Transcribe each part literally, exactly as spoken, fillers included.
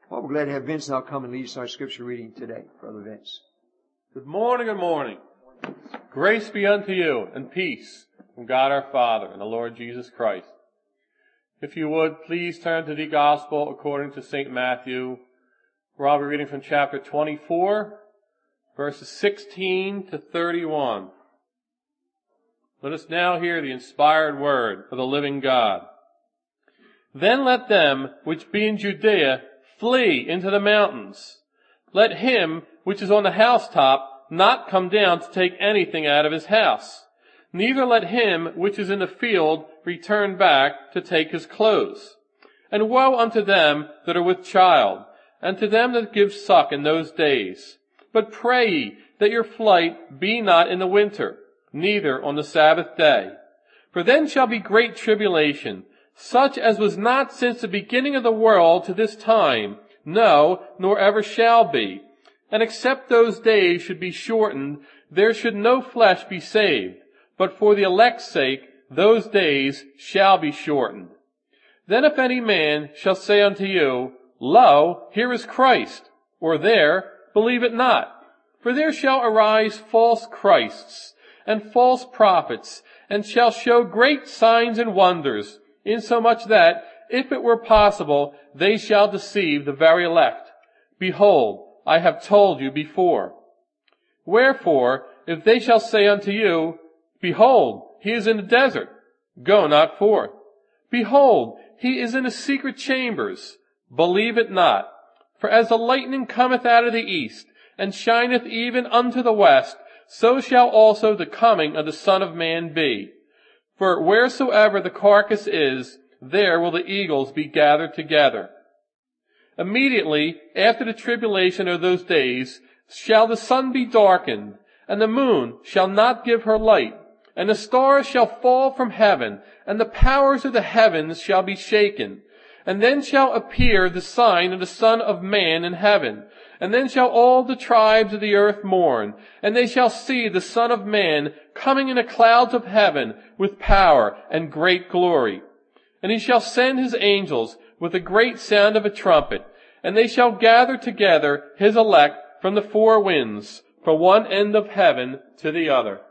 Well, we're glad to have Vince now come and lead us in our scripture reading today, Brother Vince. Good morning, good morning. Grace be unto you and peace from God our Father and the Lord Jesus Christ. If you would, please turn to the Gospel according to Saint Matthew. We'll be reading from chapter twenty-four, verses sixteen to thirty-one. Let us now hear the inspired word of the living God. Then let them which be in Judea flee into the mountains. Let him which is on the housetop not come down to take anything out of his house. Neither let him which is in the field return back to take his clothes. And woe unto them that are with child, and to them that give suck in those days. But pray ye that your flight be not in the winter, neither on the Sabbath day. For then shall be great tribulation, such as was not since the beginning of the world to this time, no, nor ever shall be. And except those days should be shortened, there should no flesh be saved. But for the elect's sake, those days shall be shortened. Then if any man shall say unto you, Lo, here is Christ, or there, believe it not. For there shall arise false Christs, and false prophets, and shall show great signs and wonders, insomuch that, if it were possible, they shall deceive the very elect. Behold, I have told you before. Wherefore, if they shall say unto you, Behold, he is in the desert, go not forth. Behold, he is in the secret chambers, believe it not. For as the lightning cometh out of the east, and shineth even unto the west, so shall also the coming of the Son of Man be. For wheresoever the carcass is, there will the eagles be gathered together. Immediately after the tribulation of those days shall the sun be darkened, and the moon shall not give her light, and the stars shall fall from heaven, and the powers of the heavens shall be shaken. And then shall appear the sign of the Son of Man in heaven. And then shall all the tribes of the earth mourn, and they shall see the Son of Man coming in the clouds of heaven with power and great glory. And he shall send his angels with a great sound of a trumpet, and they shall gather together his elect from the four winds, from one end of heaven to the other.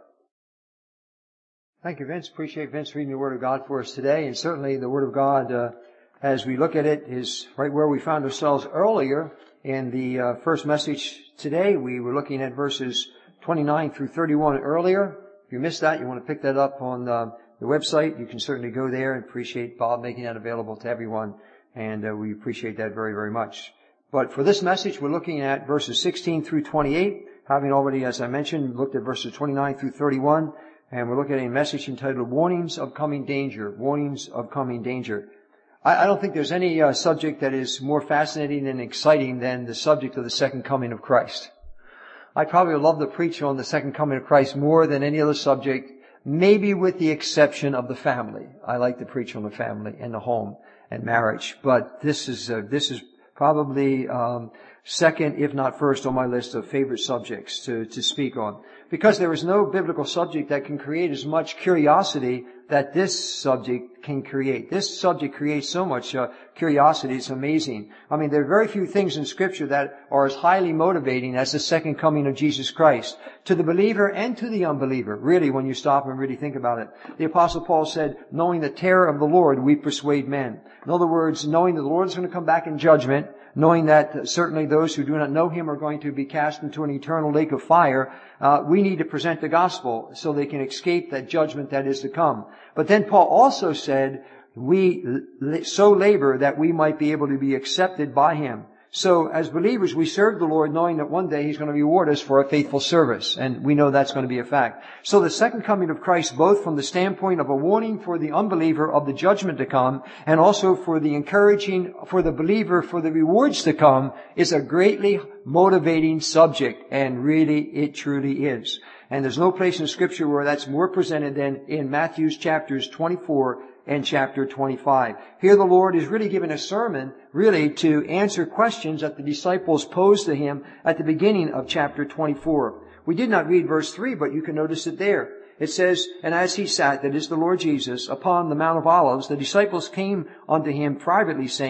Thank you, Vince. Appreciate Vince reading the Word of God for us today. And certainly the Word of God, uh, as we look at it, is right where we found ourselves earlier. In the uh, first message today, we were looking at verses twenty-nine through thirty-one earlier. If you missed that, you want to pick that up on uh, the website, you can certainly go there, and appreciate Bob making that available to everyone. And uh, we appreciate that very, very much. But for this message, we're looking at verses sixteen through twenty-eight, having already, as I mentioned, looked at verses twenty-nine through thirty-one. And we're looking at a message entitled Warnings of Coming Danger. Warnings of Coming Danger. I don't think there's any uh, subject that is more fascinating and exciting than the subject of the second coming of Christ. I probably love to preach on the second coming of Christ more than any other subject, maybe with the exception of the family. I like to preach on the family and the home and marriage, but this is uh, this is probably um, second, if not first, on my list of favorite subjects to to speak on, because there is no biblical subject that can create as much curiosity that this subject can create. This subject creates so much uh, curiosity. It's amazing. I mean, there are very few things in Scripture that are as highly motivating as the second coming of Jesus Christ to the believer and to the unbeliever, really, when you stop and really think about it. The Apostle Paul said, knowing the terror of the Lord, we persuade men. In other words, knowing that the Lord is going to come back in judgment, knowing that certainly those who do not know Him are going to be cast into an eternal lake of fire, uh, we need to present the gospel so they can escape that judgment that is to come. But then Paul also said, we so labor that we might be able to be accepted by Him. So as believers, we serve the Lord knowing that one day He's going to reward us for a faithful service. And we know that's going to be a fact. So the second coming of Christ, both from the standpoint of a warning for the unbeliever of the judgment to come, and also for the encouraging for the believer for the rewards to come, is a greatly motivating subject. And really, it truly is. And there's no place in Scripture where that's more presented than in Matthew's chapters twenty-four and chapter twenty-five. Here the Lord is really giving a sermon, really, to answer questions that the disciples posed to Him at the beginning of chapter twenty-four. We did not read verse three, but you can notice it there. It says, and as He sat, that is the Lord Jesus, upon the Mount of Olives, the disciples came unto Him privately, saying,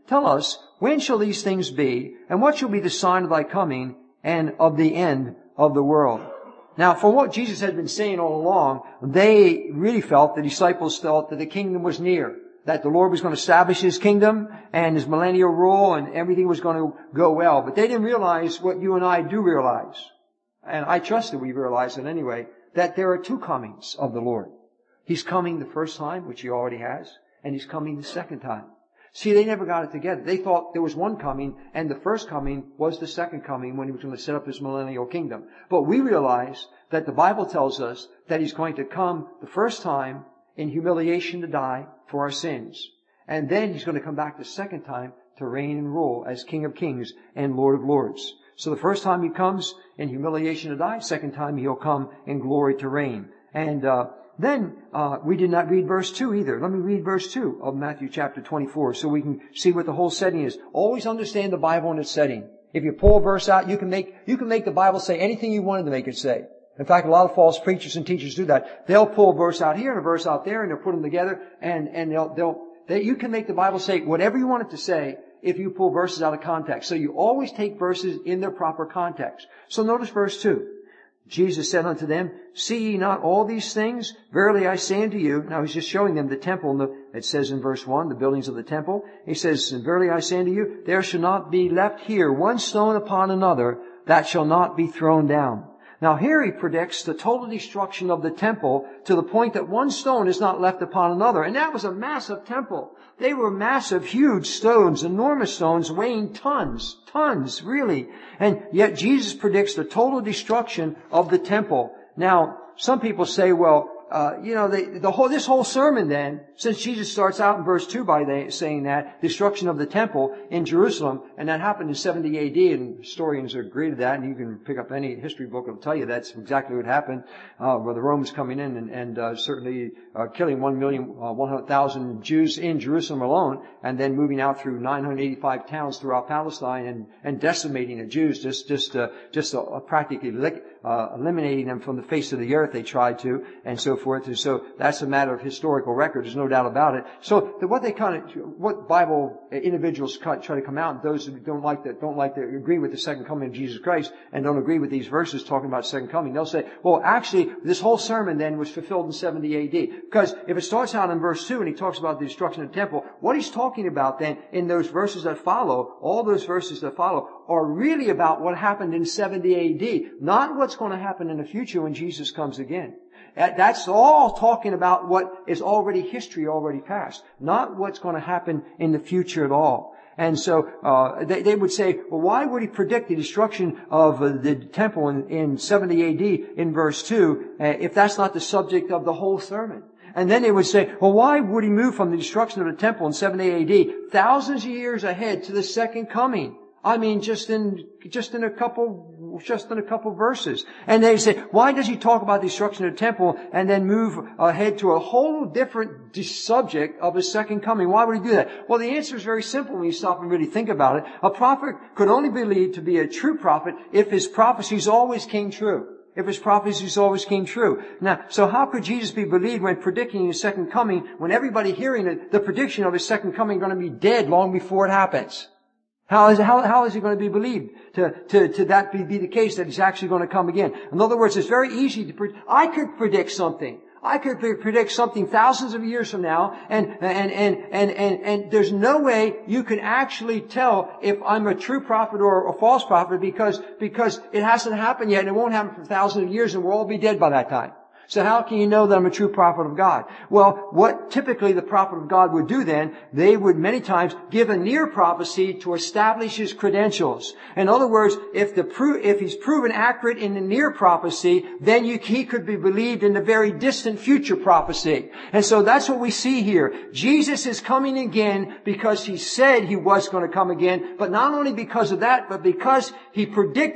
tell us, when shall these things be, and what shall be the sign of thy coming and of the end of the world? Now, from what Jesus had been saying all along, they really felt, the disciples felt, that the kingdom was near, that the Lord was going to establish His kingdom and His millennial rule, and everything was going to go well. But they didn't realize what you and I do realize, and I trust that we realize it anyway, that there are two comings of the Lord. He's coming the first time, which He already has, and He's coming the second time. See, they never got it together. They thought there was one coming, and the first coming was the second coming when He was going to set up His millennial kingdom. But we realize that the Bible tells us that He's going to come the first time in humiliation to die for our sins. And then He's going to come back the second time to reign and rule as King of Kings and Lord of Lords. So the first time He comes in humiliation to die, second time He'll come in glory to reign. And uh Then, uh, we did not read verse two either. Let me read verse two of Matthew chapter twenty-four so we can see what the whole setting is. Always understand the Bible in its setting. If you pull a verse out, you can make, you can make the Bible say anything you wanted to make it say. In fact, a lot of false preachers and teachers do that. They'll pull a verse out here and a verse out there and they'll put them together and, and they'll, they'll, they, you can make the Bible say whatever you want it to say if you pull verses out of context. So you always take verses in their proper context. So notice verse two. Jesus said unto them, see ye not all these things? Verily I say unto you. Now He's just showing them the temple. And the, it says in verse one, the buildings of the temple. He says, verily I say unto you, there shall not be left here one stone upon another that shall not be thrown down. Now here He predicts the total destruction of the temple to the point that one stone is not left upon another. And that was a massive temple. They were massive, huge stones, enormous stones weighing tons, tons, really. And yet Jesus predicts the total destruction of the temple. Now, some people say, well, uh, you know, the, the whole, this whole sermon then, since Jesus starts out in verse two by the, saying that, destruction of the temple in Jerusalem, and that happened in seventy A D, and historians agree to that, and you can pick up any history book that'll tell you that's exactly what happened, uh, where the Romans coming in and, and uh, certainly uh, killing one million, uh, one hundred thousand Jews in Jerusalem alone, and then moving out through nine hundred eighty-five towns throughout Palestine and, and decimating the Jews, just, just, uh, just uh, practically lick, uh, eliminating them from the face of the earth. They tried to, and so forth. And so that's a matter of historical record. There's no doubt about it. So the, what they kind of, what Bible individuals try to come out, those who don't like that, don't like to agree with the second coming of Jesus Christ and don't agree with these verses talking about second coming, they'll say, well, actually, this whole sermon then was fulfilled in seventy A D. Because if it starts out in verse two and he talks about the destruction of the temple, what he's talking about then in those verses that follow, all those verses that follow, are really about what happened in seventy A D, not what's going to happen in the future when Jesus comes again. That's all talking about what is already history, already past, not what's going to happen in the future at all. And so uh they, they would say, well, why would He predict the destruction of uh, the temple in, in seventy A D in verse two uh, if that's not the subject of the whole sermon? And then they would say, well, why would He move from the destruction of the temple in seventy A D thousands of years ahead to the second coming? I mean, just in, just in a couple, just in a couple verses. And they say, why does He talk about the destruction of the temple and then move ahead to a whole different subject of His second coming? Why would He do that? Well, the answer is very simple when you stop and really think about it. A prophet could only be believed to be a true prophet if his prophecies always came true. If His prophecies always came true. Now, so how could Jesus be believed when predicting His second coming when everybody hearing it, the prediction of His second coming going to be dead long before it happens? How is, how, how is He going to be believed to, to, to that be, be the case that He's actually going to come again? In other words, it's very easy to predict. I could predict something. I could predict something thousands of years from now, and, and, and, and, and, and there's no way you can actually tell if I'm a true prophet or a false prophet because, because it hasn't happened yet and it won't happen for thousands of years and we'll all be dead by that time. So how can you know that I'm a true prophet of God? Well, what typically the prophet of God would do then, they would many times give a near prophecy to establish his credentials. In other words, if the pro- if he's proven accurate in the near prophecy, then you, he could be believed in the very distant future prophecy. And so that's what we see here. Jesus is coming again because He said He was going to come again, but not only because of that, but because He predicted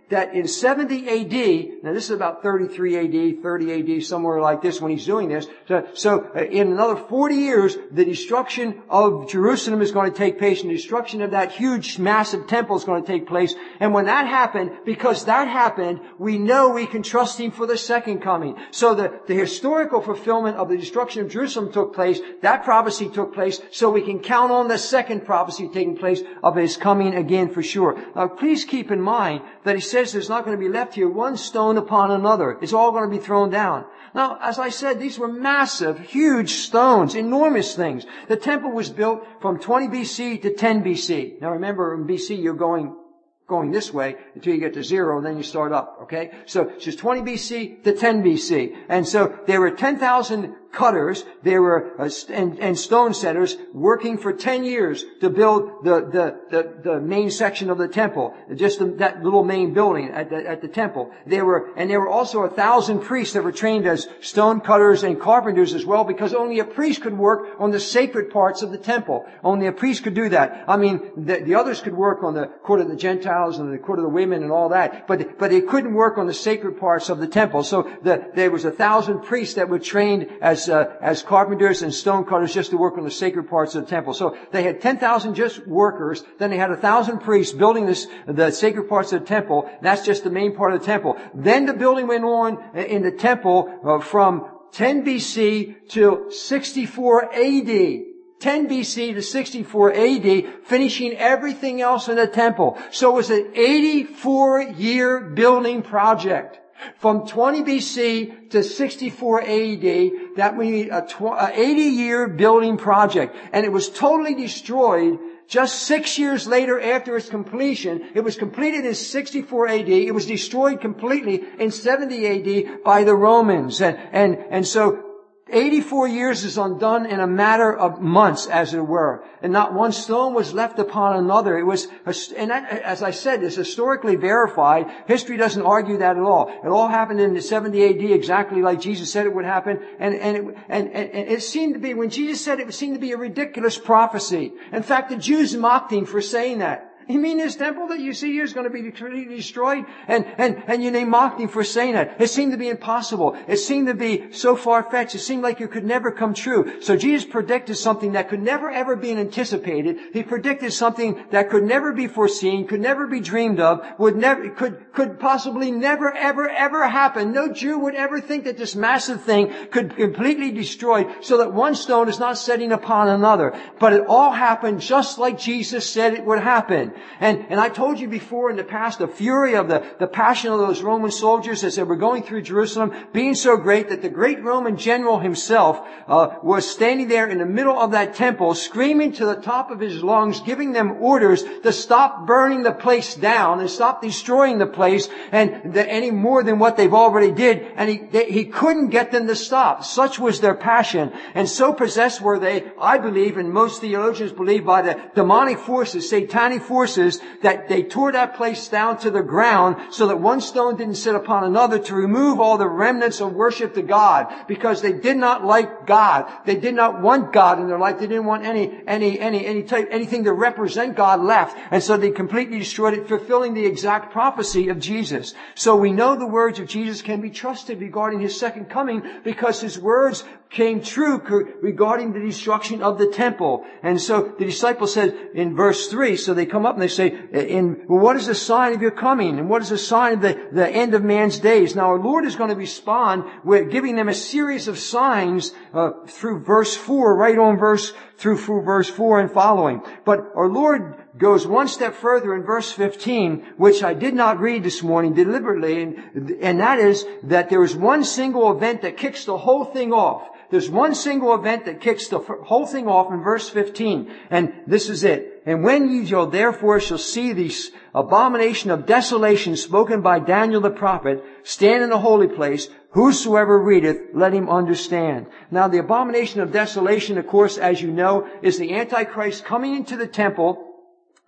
that in seventy A D, now this is about thirty-three A D, thirty A D, somewhere like this when he's doing this. So, so uh, in another forty years, the destruction of Jerusalem is going to take place, and the destruction of that huge, massive temple is going to take place. And when that happened, because that happened, we know we can trust Him for the second coming. So the, the historical fulfillment of the destruction of Jerusalem took place, that prophecy took place, so we can count on the second prophecy taking place of His coming again for sure. Now please keep in mind that He says there's not going to be left here one stone upon another. It's all going to be thrown down. Now, as I said, these were massive, huge stones, enormous things. The temple was built from twenty B C to ten B C. Now remember, in B C you're going going this way until you get to zero, and then you start up, okay? So it's just twenty B C to ten B C. And so there were ten thousand cutters, there were, uh, and, and stone setters working for ten years to build the, the, the, the main section of the temple. Just the, that little main building at the, at the temple. There were, and there were also a thousand priests that were trained as stone cutters and carpenters as well, because only a priest could work on the sacred parts of the temple. Only a priest could do that. I mean, the, the others could work on the court of the Gentiles and the court of the women and all that, but, but they couldn't work on the sacred parts of the temple. So the, there was a thousand priests that were trained as As, uh, as carpenters and stone cutters just to work on the sacred parts of the temple. So they had ten thousand just workers, then they had a thousand priests building this, the sacred parts of the temple. That's just the main part of the temple. Then the building went on in the temple uh, from ten B C to sixty-four A D. ten B C to sixty-four A D, finishing everything else in the temple. So it was an eighty-four year building project. From twenty B C to sixty-four A D, that means a eighty year building project. And it was totally destroyed just six years later after its completion. It was completed in sixty-four A D. It was destroyed completely in seventy A D by the Romans. And, and, and so eighty-four years is undone in a matter of months, as it were. And not one stone was left upon another. It was, and that, as I said, it's historically verified. History doesn't argue that at all. It all happened in seventy A D exactly like Jesus said it would happen. And, and, it, and, and, and it seemed to be, when Jesus said it, it seemed to be a ridiculous prophecy. In fact, the Jews mocked Him for saying that. You mean this temple that you see here is going to be completely destroyed? And, and, and you, they mocked Him for saying that. It seemed to be impossible. It seemed to be so far-fetched. It seemed like it could never come true. So Jesus predicted something that could never ever be anticipated. He predicted something that could never be foreseen, could never be dreamed of, would never, could, could possibly never ever ever happen. No Jew would ever think that this massive thing could completely destroy, so that one stone is not setting upon another. But it all happened just like Jesus said it would happen. And, and I told you before in the past, the fury of the, the passion of those Roman soldiers as they were going through Jerusalem being so great that the great Roman general himself uh, was standing there in the middle of that temple, screaming to the top of his lungs, giving them orders to stop burning the place down and stop destroying the place, and the, any more than what they've already did. And he, they, he couldn't get them to stop. Such was their passion. And so possessed were they, I believe, and most theologians believe, by the demonic forces, satanic forces, that they tore that place down to the ground so that one stone didn't sit upon another, to remove all the remnants of worship to God, because they did not like God. They did not want God in their life. They didn't want any, any, any, any type, anything to represent God left. And so they completely destroyed it, fulfilling the exact prophecy of Jesus. So we know the words of Jesus can be trusted regarding His second coming, because His words came true regarding the destruction of the temple. And so the disciples said in verse three, so they come up and they say, in, well, what is the sign of your coming? And what is the sign of the, the end of man's days? Now our Lord is going to respond with giving them a series of signs uh, through verse four, right on verse, through, through verse four and following. But our Lord goes one step further in verse fifteen, which I did not read this morning deliberately, and, and that is that there is one single event that kicks the whole thing off. There's one single event that kicks the whole thing off in verse fifteen. And this is it. And when ye shall therefore shall see the abomination of desolation spoken by Daniel the prophet stand in the holy place, whosoever readeth, let him understand. Now the abomination of desolation, of course, as you know, is the Antichrist coming into the temple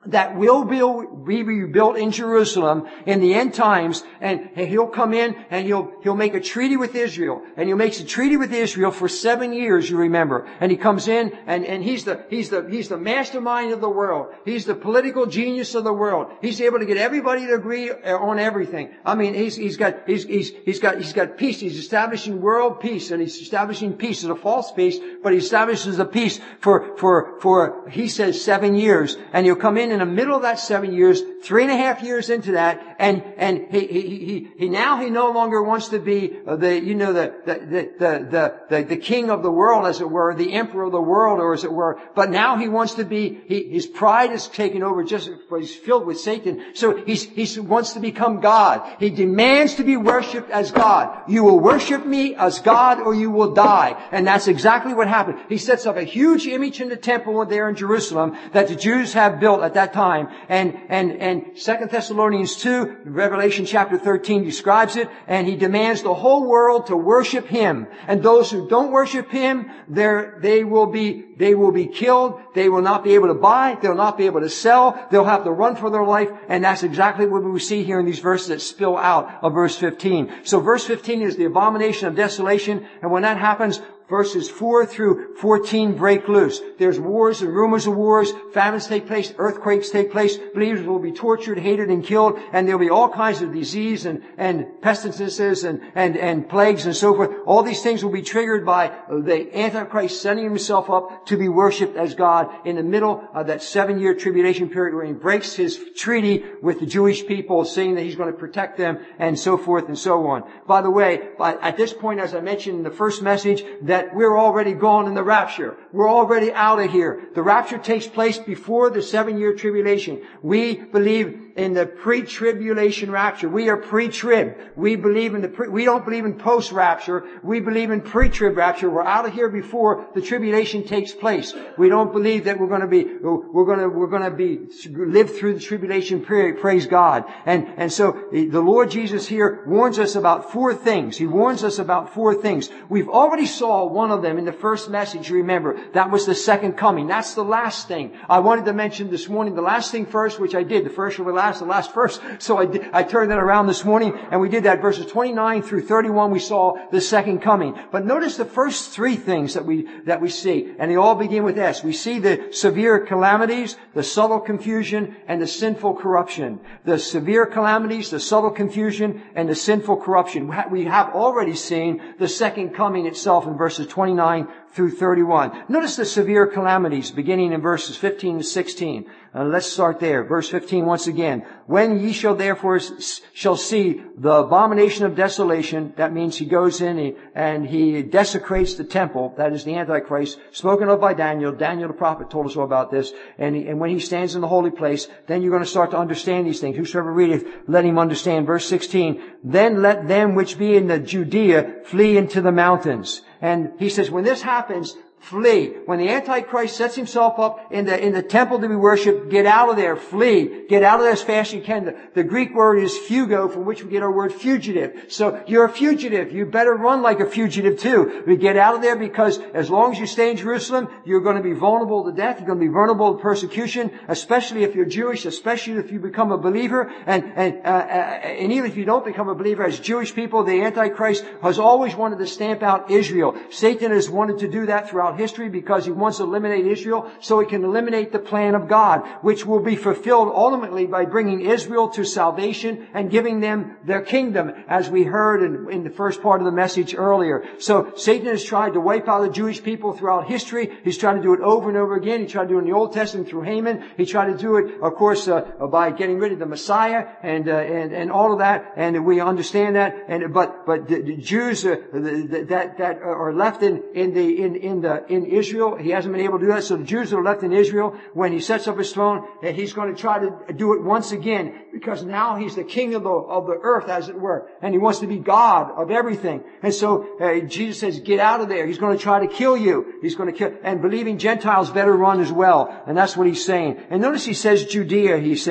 that will be rebuilt in Jerusalem in the end times, and he'll come in and he'll he'll make a treaty with Israel, and he makes a treaty with Israel for seven years, you remember. And he comes in and and he's the he's the he's the mastermind of the world. He's the political genius of the world. He's able to get everybody to agree on everything. I mean, he's he's got he's he's he's got he's got peace. He's establishing world peace, and he's establishing peace. It's a false peace, but he establishes a peace for for for he says seven years, and he'll come in in the middle of that seven years, three and a half years into that, and and he he he, he now he no longer wants to be the you know the the the the the, the king of the world, as it were, the emperor of the world, or as it were. But now he wants to be. He, his pride is taken over. Just he's filled with Satan. So he's he wants to become God. He demands to be worshipped as God. You will worship me as God, or you will die. And that's exactly what happened. He sets up a huge image in the temple there in Jerusalem that the Jews have built at that time. And, and, and Second Thessalonians two, Revelation chapter thirteen describes it, and he demands the whole world to worship him. And those who don't worship him, they're, they will be, they will be killed. They will not be able to buy. They'll not be able to sell. They'll have to run for their life. And that's exactly what we see here in these verses that spill out of verse fifteen. So verse fifteen is the abomination of desolation. And when that happens, verses four through fourteen break loose. There's wars and rumors of wars. Famines take place. Earthquakes take place. Believers will be tortured, hated, and killed. And there'll be all kinds of disease and, and pestilences and, and, and plagues and so forth. All these things will be triggered by the Antichrist setting himself up to be worshipped as God in the middle of that seven-year tribulation period where he breaks his treaty with the Jewish people, saying that he's going to protect them and so forth and so on. By the way, at this point, as I mentioned in the first message, that we're already gone in the rapture. We're already out of here. The rapture takes place before the seven-year tribulation. We believe in the pre-tribulation rapture. We are pre-trib. We believe in the pre, we don't believe in post-rapture. We believe in pre-trib rapture. We're out of here before the tribulation takes place. We don't believe that we're going to be, we're going to, we're going to be, live through the tribulation period. Praise God. And, and so the Lord Jesus here warns us about four things. He warns us about four things. We've already saw one of them in the first message, remember. That was the second coming. That's the last thing. I wanted to mention this morning the last thing first, which I did. The first will be last, the last first. So I, did, I turned that around this morning, and we did that. Verses twenty-nine through thirty-one, we saw the second coming. But notice the first three things that we, that we see. And they all begin with S. We see the severe calamities, the subtle confusion, and the sinful corruption. The severe calamities, the subtle confusion, and the sinful corruption. We have already seen the second coming itself in verses twenty-nine through thirty-one. Notice the severe calamities beginning in verses fifteen to sixteen. Uh, let's start there. Verse fifteen once again. When ye shall therefore s- shall see the abomination of desolation, that means he goes in and he desecrates the temple, that is the Antichrist, spoken of by Daniel. Daniel the prophet told us all about this. And, he, and when he stands in the holy place, then you're going to start to understand these things. Whosoever readeth, let him understand. Verse sixteen. Then let them which be in the Judea flee into the mountains. And he says, when this happens, flee. When the Antichrist sets himself up in the, in the temple to be worshipped, get out of there, flee. Get out of there as fast as you can. The, the Greek word is fugo, from which we get our word fugitive. So you're a fugitive. You better run like a fugitive too. We get out of there because as long as you stay in Jerusalem, you're going to be vulnerable to death. You're going to be vulnerable to persecution, especially if you're Jewish, especially if you become a believer. And, and, uh, and even if you don't become a believer, as Jewish people, the Antichrist has always wanted to stamp out Israel. Satan has wanted to do that throughout history because he wants to eliminate Israel so he can eliminate the plan of God, which will be fulfilled ultimately by bringing Israel to salvation and giving them their kingdom, as we heard in, in the first part of the message earlier. So Satan has tried to wipe out the Jewish people throughout history. He's tried to do it over and over again. He tried to do it in the Old Testament through Haman. He tried to do it, of course, uh, by getting rid of the Messiah and uh, and and all of that. And we understand that. And but but the, the Jews uh, the, that that are left in in the in in the in Israel. He hasn't been able to do that. So the Jews that are left in Israel, when he sets up his throne, and he's going to try to do it once again, because now he's the king of the of the earth, as it were, and he wants to be God of everything. And so uh, Jesus says, "Get out of there." He's going to try to kill you. He's going to kill, and believing Gentiles better run as well. And that's what he's saying. And notice he says Judea. He says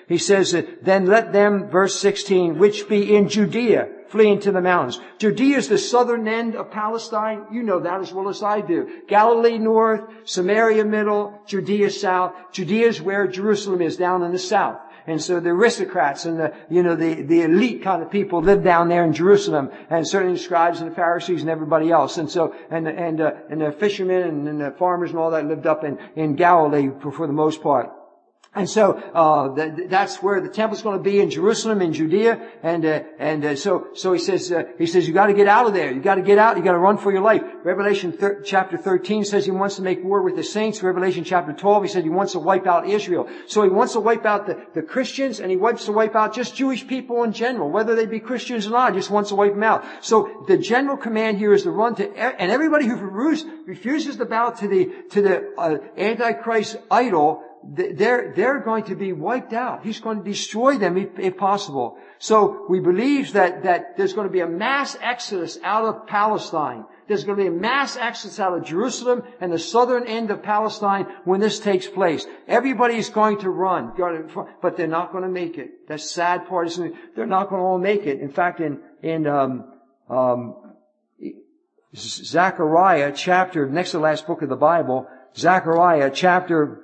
He says, that, then let them, verse sixteen, which be in Judea, flee into the mountains. Judea is the southern end of Palestine. You know that as well as I do. Galilee north, Samaria middle, Judea south. Judea is where Jerusalem is, down in the south. And so the aristocrats and the, you know, the, the elite kind of people lived down there in Jerusalem, and certainly the scribes and the Pharisees and everybody else. And so, and, and, uh, and the fishermen and, and the farmers and all that lived up in, in Galilee for, for the most part. And so, uh, th- that's where the temple's going to be, in Jerusalem, in Judea. And, uh, and, uh, so, so he says, uh, he says, you gotta get out of there. You gotta get out. You gotta run for your life. Revelation thir- chapter thirteen says he wants to make war with the saints. Revelation chapter twelve, he said he wants to wipe out Israel. So he wants to wipe out the, the Christians, and he wants to wipe out just Jewish people in general, whether they be Christians or not. He just wants to wipe them out. So the general command here is to run to, and everybody who refuses to bow to the, to the, uh, Antichrist idol, They're, they're going to be wiped out. He's going to destroy them if, if possible. So we believe that, that there's going to be a mass exodus out of Palestine. There's going to be a mass exodus out of Jerusalem and the southern end of Palestine when this takes place. Everybody's going to run, but they're not going to make it. The sad part is they're not going to all make it. In fact, in, in, um, um, Zechariah chapter, next to the last book of the Bible, Zechariah chapter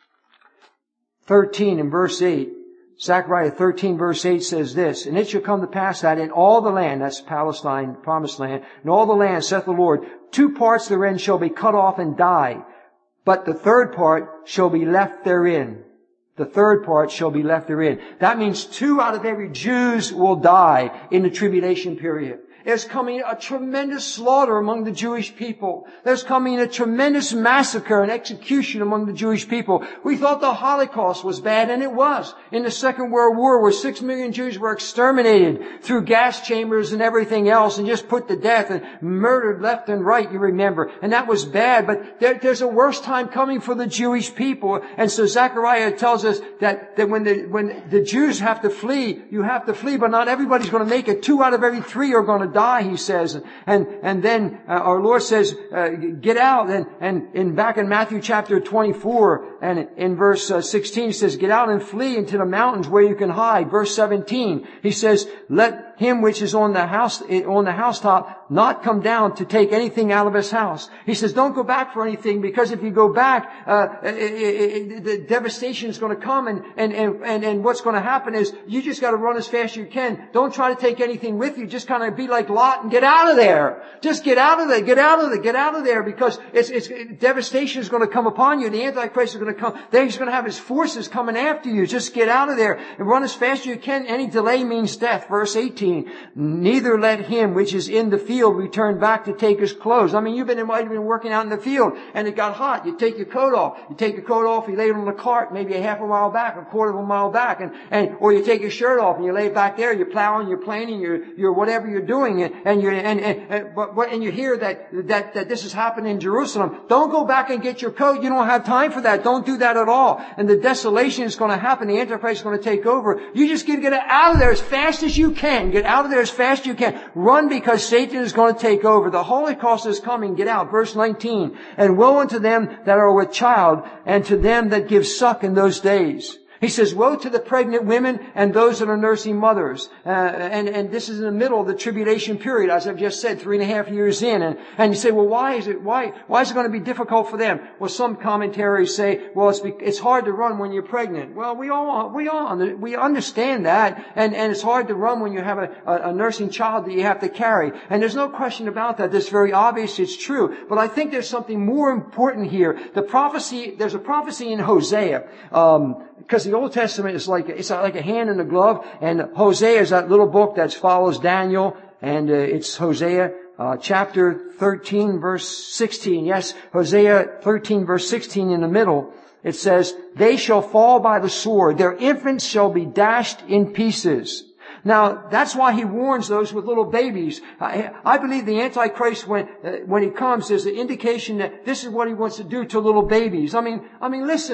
thirteen and verse eight, Zechariah thirteen verse eight says this, and it shall come to pass that in all the land, that's Palestine, promised land, in all the land, saith the Lord, two parts therein shall be cut off and die, but the third part shall be left therein. The third part shall be left therein. That means two out of every Jews will die in the tribulation period. There's coming a tremendous slaughter among the Jewish people. There's coming a tremendous massacre and execution among the Jewish people. We thought the Holocaust was bad, and it was. In the Second World War, where six million Jews were exterminated through gas chambers and everything else, and just put to death and murdered left and right, you remember. And that was bad, but there, there's a worse time coming for the Jewish people. And so Zechariah tells us that, that when the, when the Jews have to flee, you have to flee, but not everybody's going to make it. Two out of every three are going to die, he says. And, and then uh, our Lord says, uh, get out. And, and in, back in Matthew chapter twenty-four and in verse uh, sixteen, he says, get out and flee into the mountains where you can hide. Verse seventeen, he says, let him which is on the house, on the housetop not come down to take anything out of his house. He says, don't go back for anything, because if you go back, uh, it, it, it, the devastation is going to come, and, and, and, and what's going to happen is you just got to run as fast as you can. Don't try to take anything with you. Just kind of be like Lot and get out of there. Just get out of there. Get out of there. Get out of there, because it's, it's, devastation is going to come upon you. The Antichrist is going to come. Then he's going to have his forces coming after you. Just get out of there and run as fast as you can. Any delay means death. Verse eighteen, neither let him which is in the field return back to take his clothes. I mean, you've been, you might have been working out in the field and it got hot. You take your coat off. You take your coat off, you lay it on the cart maybe a half a mile back, a quarter of a mile back, and, and, or you take your shirt off and you lay it back there. You're plowing, you're planing, you're, you're whatever you're doing, and, and you're, and, and, and, but, and you hear that, that, that this has happened in Jerusalem. Don't go back and get your coat. You don't have time for that. Don't do that at all. And the desolation is going to happen. The Antichrist is going to take over. You just get, get out of there as fast as you can. Get out of there as fast as you can. Run, because Satan is going to take over. The Holocaust is coming. Get out. Verse nineteen. And woe unto them that are with child, and to them that give suck in those days. He says, woe to the pregnant women and those that are nursing mothers. Uh, and, and this is in the middle of the tribulation period, as I've just said, three and a half years in. And, and you say, well, why is it, why, why is it going to be difficult for them? Well, some commentaries say, well, it's, it's hard to run when you're pregnant. Well, we all, we all, we understand that. And, and it's hard to run when you have a, a, a nursing child that you have to carry. And there's no question about that. It's very obvious. It's true. But I think there's something more important here. The prophecy, there's a prophecy in Hosea, um, because the Old Testament is like, it's like a hand in a glove, and Hosea is that little book that follows Daniel, and uh, it's Hosea, uh, chapter thirteen, verse sixteen. Yes, Hosea thirteen, verse sixteen in the middle. It says, they shall fall by the sword, their infants shall be dashed in pieces. Now, that's why he warns those with little babies. I, I believe the Antichrist, when, uh, when he comes, there's an indication that this is what he wants to do to little babies. I mean, I mean, listen,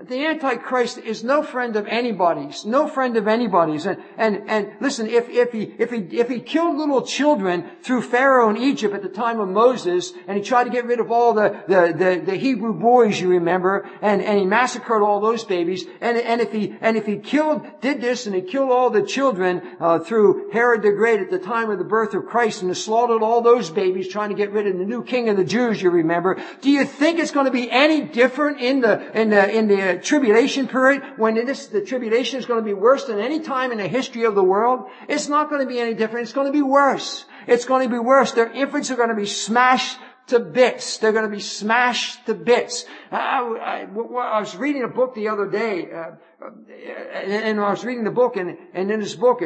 The Antichrist is no friend of anybody's, no friend of anybody's. And, and, and listen, if, if he, if he, if he killed little children through Pharaoh in Egypt at the time of Moses, and he tried to get rid of all the, the, the, the Hebrew boys, you remember, and, and he massacred all those babies, and, and if he, and if he killed, did this, and he killed all the children, uh, through Herod the Great at the time of the birth of Christ, and he slaughtered all those babies trying to get rid of the new king of the Jews, you remember, do you think it's going to be any different in the, in the, in the tribulation period, when this, the tribulation is going to be worse than any time in the history of the world? It's not going to be any different. It's going to be worse. It's going to be worse. Their infants are going to be smashed to bits. They're going to be smashed to bits. I, I, I was reading a book the other day, uh, and I was reading the book, and, and in this book, it,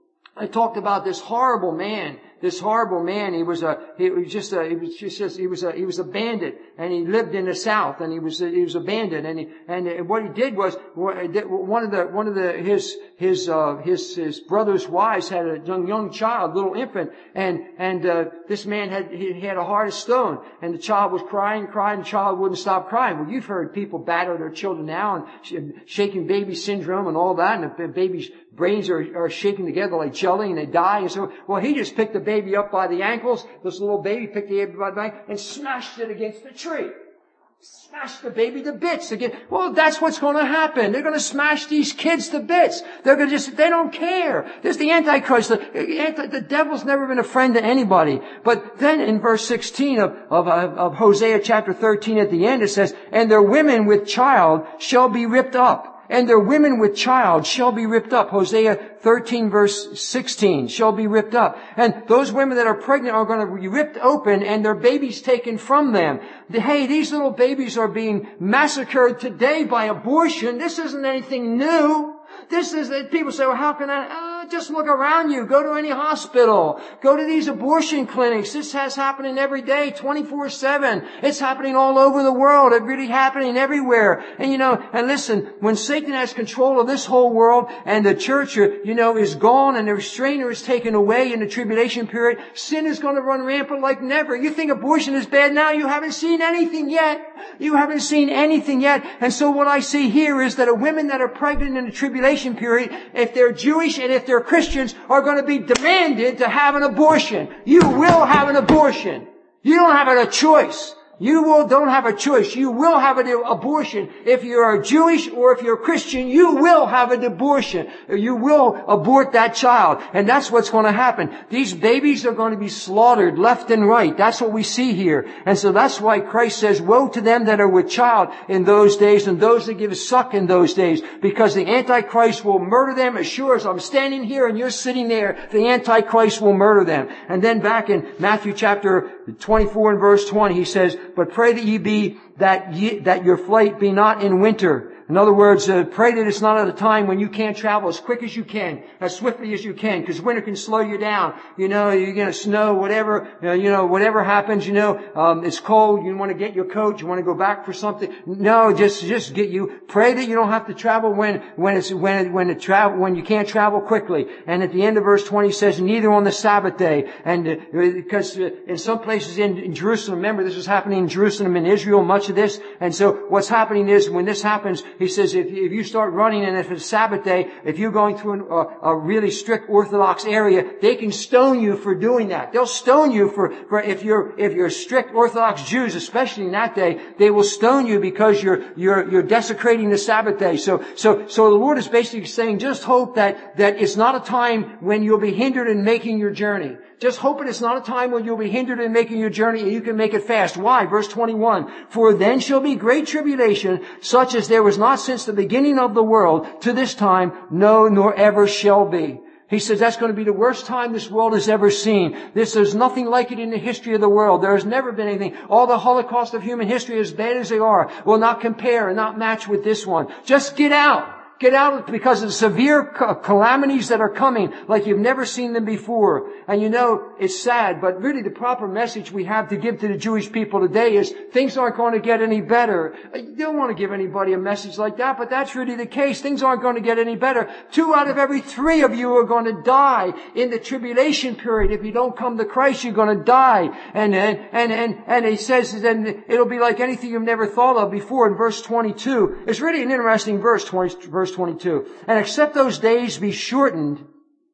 I talked about this horrible man. This horrible man, he was a, he was just a, he was just, he was a, he was a bandit, and he lived in the South, and he was, a, he was a bandit, and he, and what he did was, one of the, one of the, his, his, uh, his, his brother's wives had a young, young child, little infant, and, and, uh, this man had, he had a heart of stone, and the child was crying, crying, the child wouldn't stop crying. Well, you've heard people batter their children now, and shaking baby syndrome and all that, and the baby's brains are, are shaking together like jelly, and they die, and so, well, he just picked the baby up by the ankles, this little baby picked the baby by the ankles, and smashed it against the tree. Smashed the baby to bits again. Well, that's what's going to happen. They're going to smash these kids to bits. They're going to just, they don't care. There's the Antichrist. The, the devil's never been a friend to anybody. But then in verse sixteen of, of, of Hosea chapter thirteen at the end, it says, and their women with child shall be ripped up. And their women with child shall be ripped up. Hosea thirteen verse sixteen shall be ripped up. And those women that are pregnant are going to be ripped open and their babies taken from them. Hey, these little babies are being massacred today by abortion. This isn't anything new. This is, people say, well, how can I, uh, just look around you. Go to any hospital. Go to these abortion clinics. This has happening every day, twenty-four seven. It's happening all over the world. It's really happening everywhere. And you know, and listen, when Satan has control of this whole world and the church, you know, is gone and the restrainer is taken away in the tribulation period, sin is going to run rampant like never. You think abortion is bad now? You haven't seen anything yet. You haven't seen anything yet. And so what I see here is that a women that are pregnant in the tribulation period, if they're Jewish and if they're Christians, are going to be demanded to have an abortion. You will have an abortion. You don't have a choice. You will, don't have a choice. You will have an abortion. If you're Jewish or if you're Christian, you will have an abortion. You will abort that child. And that's what's going to happen. These babies are going to be slaughtered left and right. That's what we see here. And so that's why Christ says, woe to them that are with child in those days and those that give suck in those days. Because the Antichrist will murder them as sure as I'm standing here and you're sitting there. The Antichrist will murder them. And then back in Matthew chapter twenty-four and verse twenty, he says, but pray that ye be, that ye, that your flight be not in winter. In other words, uh, pray that it's not at a time when you can't travel as quick as you can, as swiftly as you can, because winter can slow you down. You know, you're going to snow, whatever, uh, you know, whatever happens, you know, um, it's cold, you want to get your coat, you want to go back for something. No, just, just get you, pray that you don't have to travel when, when it's, when, when it travel, when you can't travel quickly. And at the end of verse twenty says, neither on the Sabbath day. And, uh, because uh, in some places in, in Jerusalem, remember this was happening in Jerusalem and Israel, much of this. And so what's happening is when this happens, he says, if, if you start running and if it's Sabbath day, if you're going through an, uh, a really strict Orthodox area, they can stone you for doing that. They'll stone you for, for if you're, if you're strict Orthodox Jews, especially in that day, they will stone you because you're, you're, you're desecrating the Sabbath day. So, so, so the Lord is basically saying, just hope that, that it's not a time when you'll be hindered in making your journey. Just hoping it's not a time when you'll be hindered in making your journey and you can make it fast. Why? Verse twenty-one. For then shall be great tribulation, such as there was not since the beginning of the world to this time, no, nor ever shall be. He says that's going to be the worst time this world has ever seen. This, there's nothing like it in the history of the world. There has never been anything. All the Holocaust of human history, as bad as they are, will not compare and not match with this one. Just get out. Get out because of the severe calamities that are coming like you've never seen them before. And you know, it's sad, but really the proper message we have to give to the Jewish people today is things aren't going to get any better. You don't want to give anybody a message like that, but that's really the case. Things aren't going to get any better. Two out of every three of you are going to die in the tribulation period. If you don't come to Christ, you're going to die. And, and, and, and, and he says then it'll be like anything you've never thought of before in verse twenty-two. It's really an interesting verse, twenty, verse twenty-two. And except those days be shortened,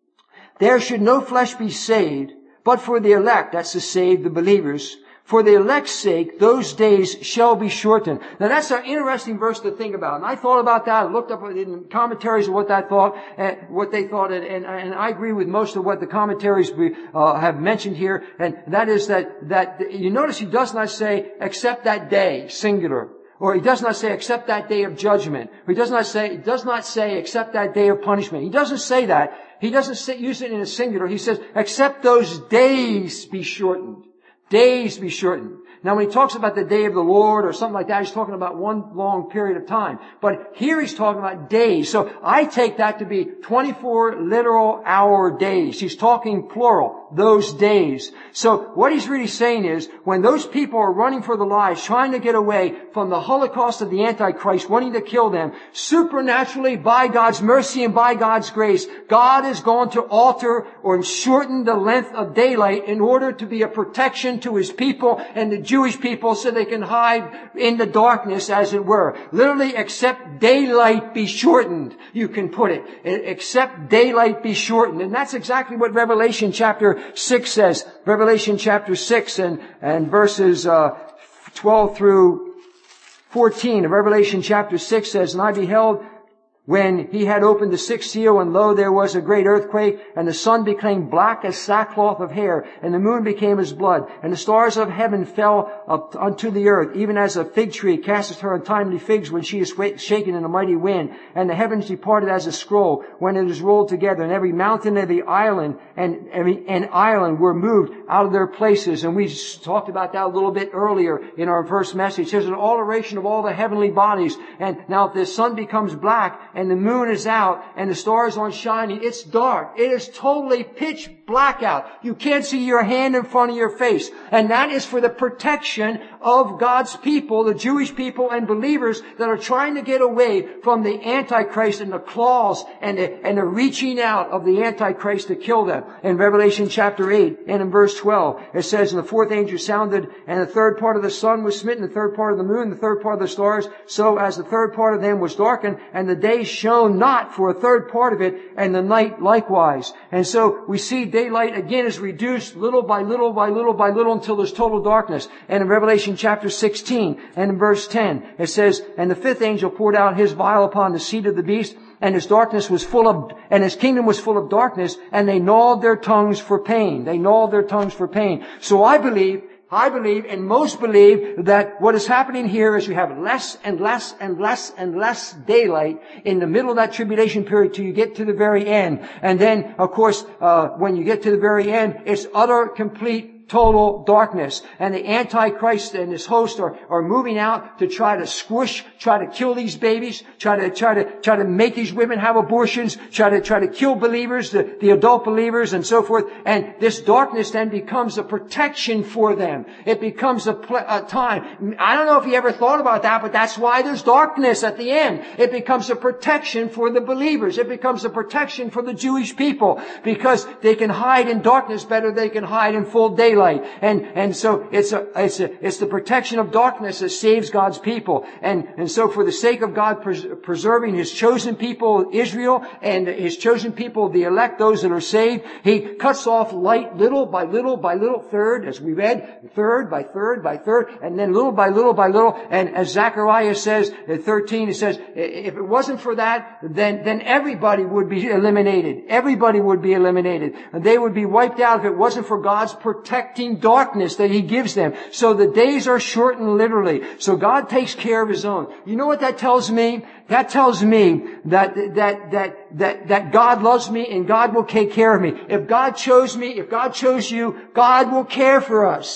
there should no flesh be saved, but for the elect, that's to save the believers, for the elect's sake, those days shall be shortened. Now that's an interesting verse to think about. And I thought about that. I looked up in commentaries of what that thought, and what they thought, and, and, and I agree with most of what the commentaries uh, have mentioned here. And that is that, that, you notice he does not say, except that day, singular. Or he does not say, except that day of judgment. Or he does not say, he does not say, except that day of punishment. He doesn't say that. He doesn't say, use it in a singular. He says, except those days be shortened. Days be shortened. Now when he talks about the day of the Lord or something like that, he's talking about one long period of time. But here he's talking about days. So I take that to be twenty-four literal hour days. He's talking plural, those days. So what he's really saying is, when those people are running for their lives, trying to get away from the Holocaust of the Antichrist, wanting to kill them, supernaturally, by God's mercy and by God's grace, God is going to alter or shorten the length of daylight in order to be a protection to His people and the Jewish people so they can hide in the darkness, as it were. Literally, except daylight be shortened, you can put it. Except daylight be shortened. And that's exactly what Revelation chapter six says. Revelation chapter six and, and verses, uh, twelve through fourteen of Revelation chapter six says, and I beheld when he had opened the sixth seal, and lo, there was a great earthquake, and the sun became black as sackcloth of hair, and the moon became as blood, and the stars of heaven fell up unto the earth, even as a fig tree casteth her untimely figs when she is shaken in a mighty wind. And the heavens departed as a scroll when it is rolled together, and every mountain, every island, and every and island were moved out of their places. And we talked about that a little bit earlier in our first message. There's an alteration of all the heavenly bodies. And now if the sun becomes black, and the moon is out, and the stars aren't shining, it's dark. It is totally pitch black out. You can't see your hand in front of your face. And that is for the protection of God's people, the Jewish people and believers that are trying to get away from the Antichrist and the claws and the, and the reaching out of the Antichrist to kill them. In Revelation chapter eight and in verse twelve, it says, and the fourth angel sounded, and the third part of the sun was smitten, the third part of the moon, the third part of the stars, so as the third part of them was darkened, and the day shone not for a third part of it, and the night likewise. And so we see daylight again is reduced little by little by little by little until there's total darkness. And in Revelation chapter sixteen and in verse ten, it says, and the fifth angel poured out his vial upon the seat of the beast, and his darkness was full of, and his kingdom was full of darkness, and they gnawed their tongues for pain. They gnawed their tongues for pain. So I believe I believe, and most believe, that what is happening here is you have less and less and less and less daylight in the middle of that tribulation period till you get to the very end. And then, of course, uh, when you get to the very end, it's utter, complete, total darkness. And the Antichrist and his host are, are moving out to try to squish, try to kill these babies, try to, try to, try to make these women have abortions, try to, try to kill believers, the, the adult believers and so forth. And this darkness then becomes a protection for them. It becomes a, pl- a time. I don't know if you ever thought about that, but that's why there's darkness at the end. It becomes a protection for the believers. It becomes a protection for the Jewish people because they can hide in darkness better than they can hide in full daylight. And, and so it's a, it's a, it's the protection of darkness that saves God's people. And, and so for the sake of God pres- preserving His chosen people, Israel, and His chosen people, the elect, those that are saved, He cuts off light little by little by little, third, as we read, third by third by third, and then little by little by little. And as Zechariah says at thirteen, it says, if it wasn't for that, then, then everybody would be eliminated. Everybody would be eliminated. And they would be wiped out if it wasn't for God's protecting darkness that He gives them. So the days are shortened literally. So God takes care of His own. You know what that tells me? That tells me that, that, that, that, that God loves me and God will take care of me. If God chose me, if God chose you, God will care for us.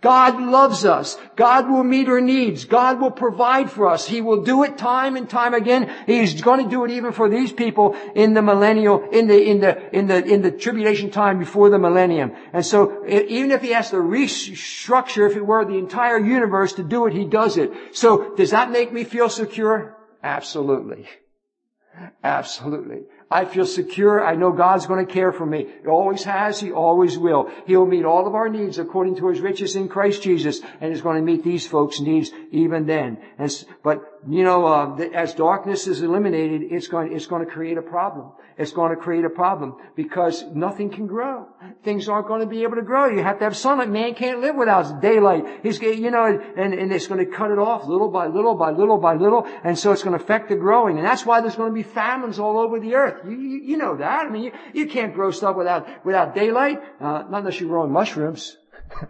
God loves us. God will meet our needs. God will provide for us. He will do it time and time again. He's going to do it even for these people in the millennial, in the, in the, in the, in the tribulation time before the millennium. And so, even if He has to restructure, if it were the entire universe to do it, He does it. So, does that make me feel secure? Absolutely. Absolutely. I feel secure. I know God's going to care for me. He always has. He always will. He'll meet all of our needs according to His riches in Christ Jesus, and He's going to meet these folks' needs even then. And, but, you know, uh, as darkness is eliminated, it's going, it's going to create a problem. It's going to create a problem because nothing can grow. Things aren't going to be able to grow. You have to have sunlight. Man can't live without daylight. He's, you know, and, and it's going to cut it off little by little by little by little, and so it's going to affect the growing. And that's why there's going to be famines all over the earth. You, you, you know that. I mean, you, you can't grow stuff without, without daylight, uh, not unless you're growing mushrooms.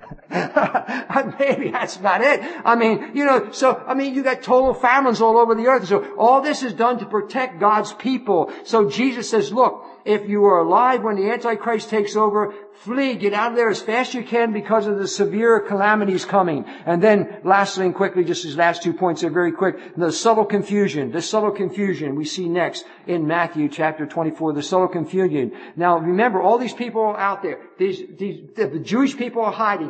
Maybe that's about it. I mean, you know, so, I mean, you got total famines all over the earth. So all this is done to protect God's people. So Jesus says, look, if you are alive when the Antichrist takes over, flee, get out of there as fast as you can because of the severe calamities coming. And then lastly and quickly, just these last two points are very quick. The subtle confusion, the subtle confusion we see next in Matthew chapter twenty-four, the subtle confusion. Now remember, all these people out there, these, these, the Jewish people are hiding.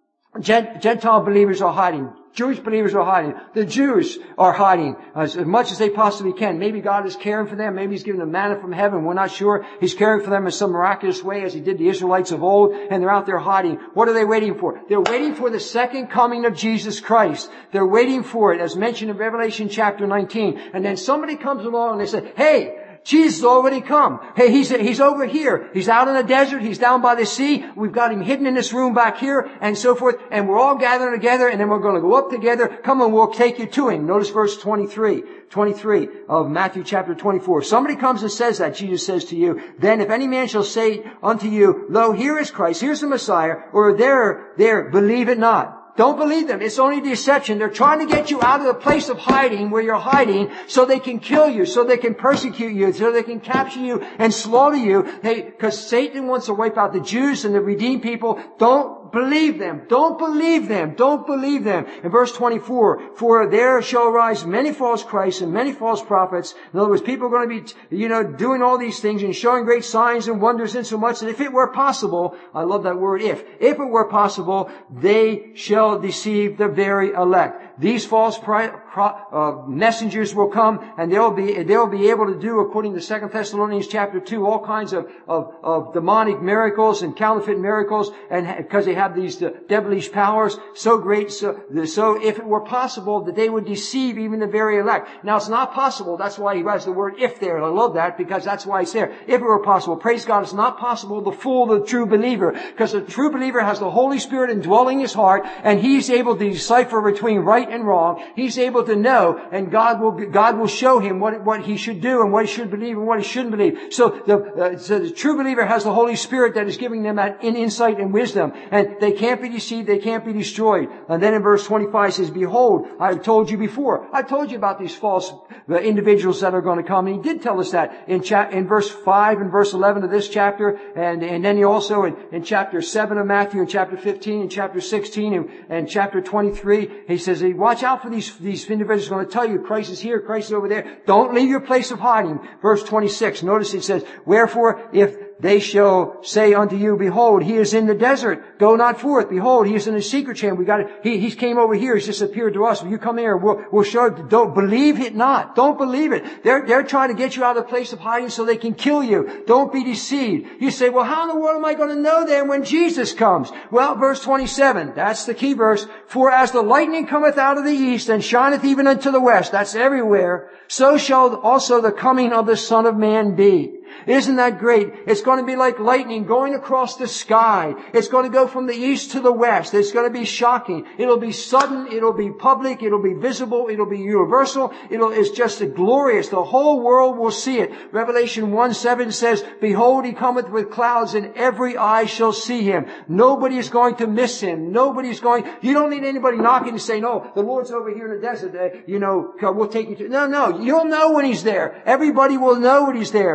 Gentile believers are hiding. Jewish believers are hiding. The Jews are hiding as much as they possibly can. Maybe God is caring for them. Maybe He's giving them manna from heaven. We're not sure. He's caring for them in some miraculous way as He did the Israelites of old, and they're out there hiding. What are they waiting for? They're waiting for the second coming of Jesus Christ. They're waiting for it, as mentioned in Revelation chapter nineteen. And then somebody comes along and they say, hey, Jesus has already come. Hey, he's, he's over here. He's out in the desert. He's down by the sea. We've got Him hidden in this room back here and so forth. And we're all gathering together and then we're going to go up together. Come on, we'll take you to Him. Notice verse twenty-three, twenty-three of Matthew chapter twenty-four. If somebody comes and says that, Jesus says to you, then if any man shall say unto you, lo, here is Christ, here's the Messiah, or there, there, believe it not. Don't believe them. It's only deception. They're trying to get you out of the place of hiding where you're hiding so they can kill you, so they can persecute you, so they can capture you and slaughter you. They, because Satan wants to wipe out the Jews and the redeemed people. Don't believe them. Don't believe them. Don't believe them. In verse twenty-four, for there shall arise many false Christs and many false prophets. In other words, people are going to be, you know, doing all these things and showing great signs and wonders, insomuch that if it were possible, I love that word if, if it were possible, they shall deceive the very elect. These false pri- pro- uh, messengers will come, and they'll be they'll be able to do, according to Second Thessalonians chapter two, all kinds of of, of demonic miracles and counterfeit miracles, and because they have these uh, devilish powers so great. So, so if it were possible that they would deceive even the very elect. Now it's not possible. That's why he has the word "if" there. And I love that because that's why it's there. If it were possible, praise God, it's not possible to fool the true believer, because the true believer has the Holy Spirit indwelling his heart, and he's able to decipher between right and wrong. He's able to know, and God will God will show him what what he should do and what he should believe and what he shouldn't believe. So the uh, so the true believer has the Holy Spirit that is giving them that in insight and wisdom, and they can't be deceived, they can't be destroyed. And then in verse twenty-five it says, "Behold, I have told you before." I told you about these false uh, individuals that are going to come. And he did tell us that in cha- in verse five and verse eleven of this chapter, and and then he also in, in chapter seven of Matthew, and chapter fifteen, and chapter sixteen, and, and chapter twenty-three. He says, "Hey, watch out for these these individuals going to tell you Christ is here, Christ is over there. Don't leave your place of hiding." Verse twenty-six. Notice it says, "Wherefore, if they shall say unto you, Behold, he is in the desert. Go not forth. Behold, he is in a secret chamber. We got it. He, he came over here. He's just appeared to us. Will you come here? We'll, we'll show it. Don't believe it not. Don't believe it. They're, they're trying to get you out of the place of hiding so they can kill you. Don't be deceived." You say, well, how in the world am I going to know then when Jesus comes? Well, verse twenty-seven. That's the key verse. "For as the lightning cometh out of the east and shineth even unto the west," that's everywhere, "so shall also the coming of the Son of Man be." Isn't that great? It's going to be like lightning going across the sky. It's going to go from the east to the west. It's going to be shocking. It'll be sudden. It'll be public. It'll be visible. It'll be universal. It'll, it's just glorious. The whole world will see it. Revelation one seven says, "Behold, he cometh with clouds, and every eye shall see him." Nobody is going to miss him. Nobody's going, you don't need anybody knocking and saying, "Oh, the Lord's over here in the desert. Uh, you know, we'll take you to," no, no. You'll know when he's there. Everybody will know when he's there. Everybody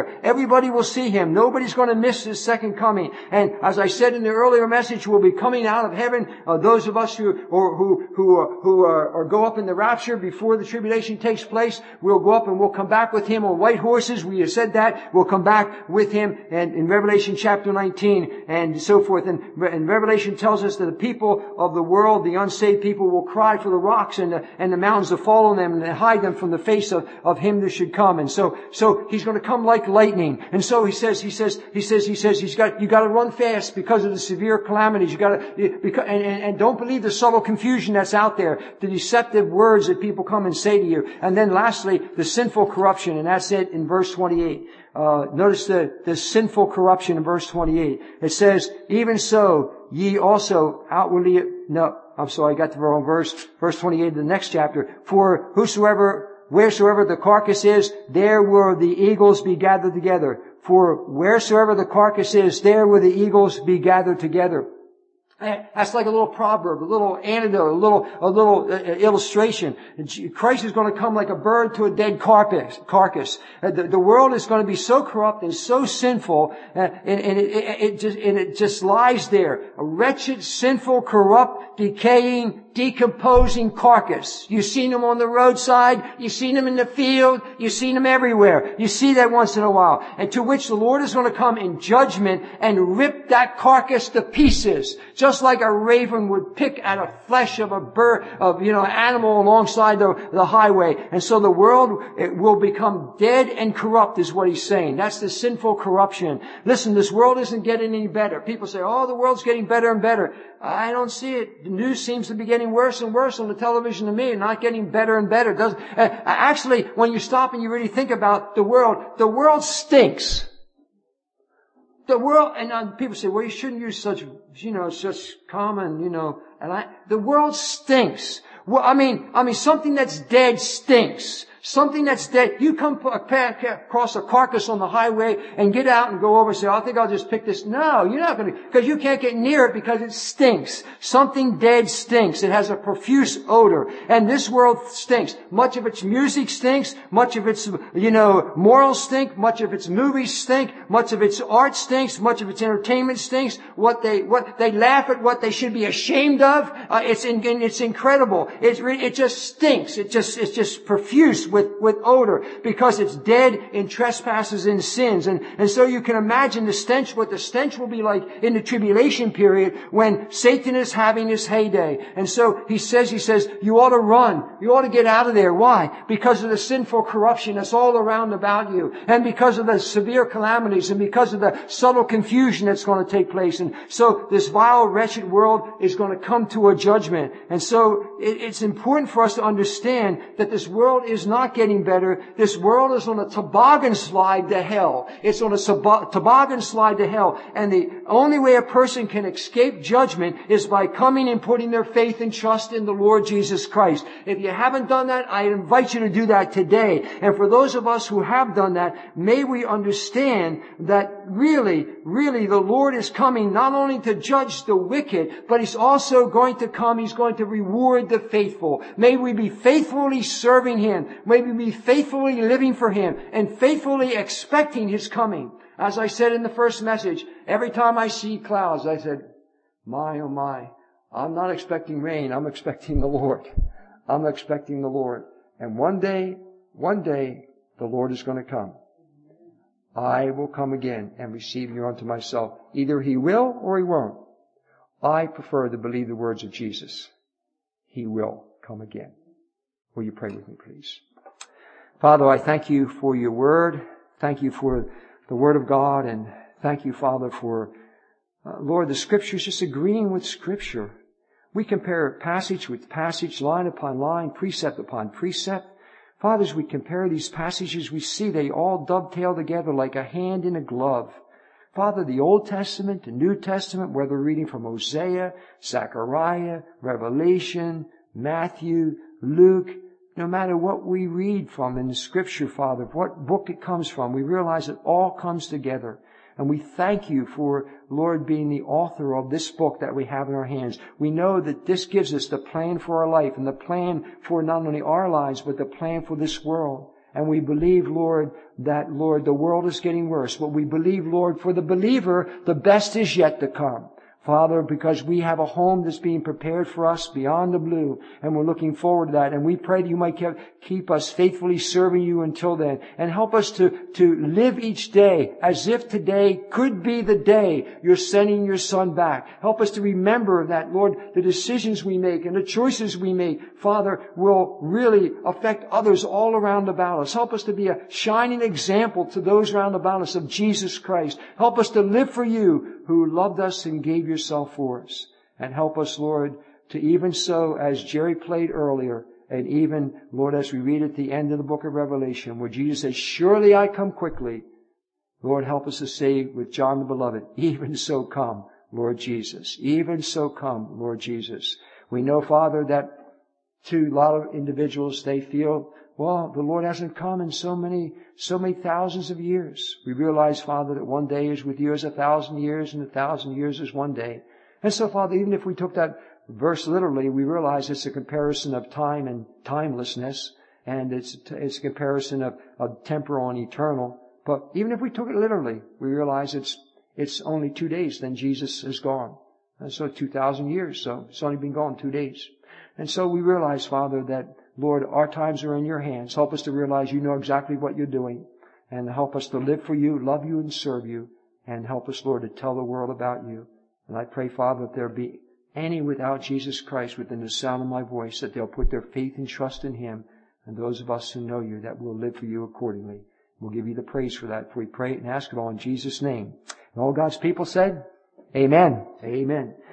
Everybody will see Him. Nobody's going to miss His second coming. And as I said in the earlier message, we'll be coming out of heaven. Uh, those of us who, or who, who, uh, who are, or go up in the rapture before the tribulation takes place, we'll go up and we'll come back with Him on white horses. We have said that. We'll come back with Him, and in Revelation chapter nineteen and so forth. And, and Revelation tells us that the people of the world, the unsaved people, will cry for the rocks and the, and the mountains to fall on them and hide them from the face of, of Him that should come. And so, so He's going to come like lightning. And so He says, He says, He says, He says, He's got, you got to run fast because of the severe calamities. You got to, because, and, and, and don't believe the subtle confusion that's out there, the deceptive words that people come and say to you. And then lastly, the sinful corruption, and that's it in verse twenty-eight. Uh, notice the, the sinful corruption in verse twenty-eight. It says, even so, ye also outwardly, no, I'm sorry, I got the wrong verse. Verse twenty-eight of the next chapter. For whosoever, wheresoever the carcass is, there will the eagles be gathered together. For wheresoever the carcass is, there will the eagles be gathered together. That's like a little proverb, a little anecdote, a little, a little uh, illustration. Christ is going to come like a bird to a dead carcass. carcass. Uh, the, the world is going to be so corrupt and so sinful, uh, and, and it, it, it just, and it just lies there. A wretched, sinful, corrupt, decaying, decomposing carcass. You've seen them on the roadside. You've seen them in the field. You've seen them everywhere. You see that once in a while. And to which the Lord is going to come in judgment and rip that carcass to pieces. Just like a raven would pick at a flesh of a bird, of, you know, animal alongside the, the highway. And so the world, it will become dead and corrupt is what He's saying. That's the sinful corruption. Listen, this world isn't getting any better. People say, oh, the world's getting better and better. I don't see it. The news seems to be getting worse and worse on the television to me, and not getting better and better. Does uh, actually, when you stop and you really think about the world, the world stinks. The world, and uh, people say, well, you shouldn't use such, you know, such common, you know, and I, the world stinks. Well, I mean, I mean, something that's dead stinks. Something that's dead. You come across a carcass on the highway and get out and go over and say, oh, I think I'll just pick this. No, you're not going to, because you can't get near it because it stinks. Something dead stinks. It has a profuse odor. And this world stinks. Much of its music stinks. Much of its, you know, morals stink. Much of its movies stink. Much of its art stinks. Much of its entertainment stinks. What they, what, they laugh at what they should be ashamed of. Uh, it's, in, it's incredible. It's, it just stinks. It just, it's just profuse with With, with odor, because it's dead in trespasses and sins. And, and so you can imagine the stench, what the stench will be like in the tribulation period when Satan is having his heyday. And so he says, he says, you ought to run. You ought to get out of there. Why? Because of the sinful corruption that's all around about you. And because of the severe calamities and because of the subtle confusion that's going to take place. And so this vile, wretched world is going to come to a judgment. And so it, it's important for us to understand that this world is not getting better. This world is on a toboggan slide to hell. It's on a toboggan slide to hell. And the only way a person can escape judgment is by coming and putting their faith and trust in the Lord Jesus Christ. If you haven't done that, I invite you to do that today. And for those of us who have done that, may we understand that really, really the Lord is coming not only to judge the wicked, but He's also going to come, He's going to reward the faithful. May we be faithfully serving Him. May we be faithfully living for Him and faithfully expecting His coming. As I said in the first message, every time I see clouds, I said, my, oh my, I'm not expecting rain. I'm expecting the Lord. I'm expecting the Lord. And one day, one day, the Lord is going to come. I will come again and receive you unto myself. Either He will or He won't. I prefer to believe the words of Jesus. He will come again. Will you pray with me, please? Father, I thank You for Your word. Thank You for the word of God. And thank You, Father, for, uh, Lord, the Scriptures just agreeing with Scripture. We compare passage with passage, line upon line, precept upon precept. Father, as we compare these passages, we see they all dovetail together like a hand in a glove. Father, the Old Testament, the New Testament, whether we're reading from Hosea, Zechariah, Revelation, Matthew, Luke, no matter what we read from in the Scripture, Father, what book it comes from, we realize it all comes together. And we thank You for, Lord, being the author of this book that we have in our hands. We know that this gives us the plan for our life and the plan for not only our lives, but the plan for this world. And we believe, Lord, that, Lord, the world is getting worse. But we believe, Lord, for the believer, the best is yet to come. Father, because we have a home that's being prepared for us beyond the blue, and we're looking forward to that. And we pray that you might keep us faithfully serving you until then, and help us to, to live each day as if today could be the day you're sending your Son back. Help us to remember that, Lord, the decisions we make and the choices we make, Father, will really affect others all around about us. Help us to be a shining example to those around about us of Jesus Christ. Help us to live for you, who loved us and gave yourself for us. And help us, Lord, to even so, as Jerry played earlier, and even, Lord, as we read at the end of the book of Revelation, where Jesus says, surely I come quickly. Lord, help us to say with John the Beloved, even so come, Lord Jesus. Even so come, Lord Jesus. We know, Father, that to a lot of individuals, they feel, well, the Lord hasn't come in so many, so many thousands of years. We realize, Father, that one day is with you as a thousand years, and a thousand years is one day. And so, Father, even if we took that verse literally, we realize it's a comparison of time and timelessness, and it's, it's a comparison of, of temporal and eternal. But even if we took it literally, we realize it's, it's only two days, then Jesus is gone. And so two thousand years, so it's only been gone two days. And so we realize, Father, that, Lord, our times are in your hands. Help us to realize you know exactly what you're doing. And help us to live for you, love you, and serve you. And help us, Lord, to tell the world about you. And I pray, Father, if there be any without Jesus Christ within the sound of my voice, that they'll put their faith and trust in Him. And those of us who know you, that will live for you accordingly. We'll give you the praise for that. For we pray it and ask it all in Jesus' name. And all God's people said, Amen. Amen.